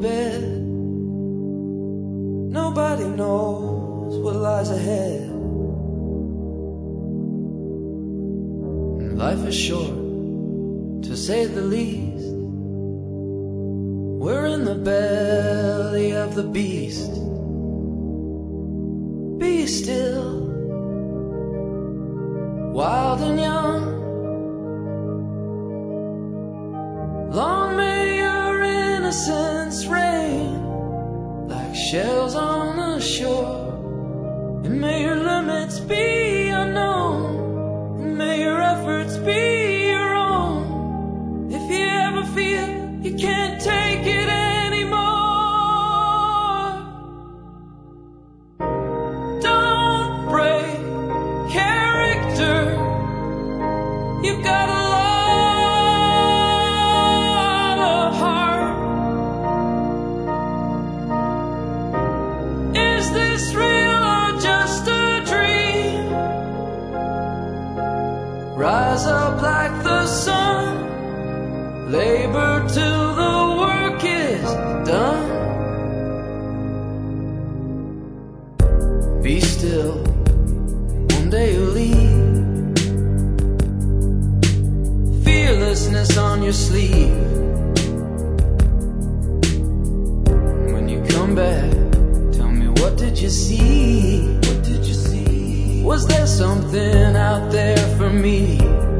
bed. Nobody knows what lies ahead. And life is short, to say the least. We're in the belly of the beast. Be still, wild and young. Long may your innocence reign like shells on the shore, and may your limits be unknown, and may your efforts be your own. If you ever feel you can't take it anymore, don't break character. You've got a lot of heart. Is this real or just a dream? Rise up like the sun, labor till the work is done. Be still, one day you'll leave. Fearlessness on your sleeve. When you come back, tell me, what did you see? What did you see? Was there something out there for me?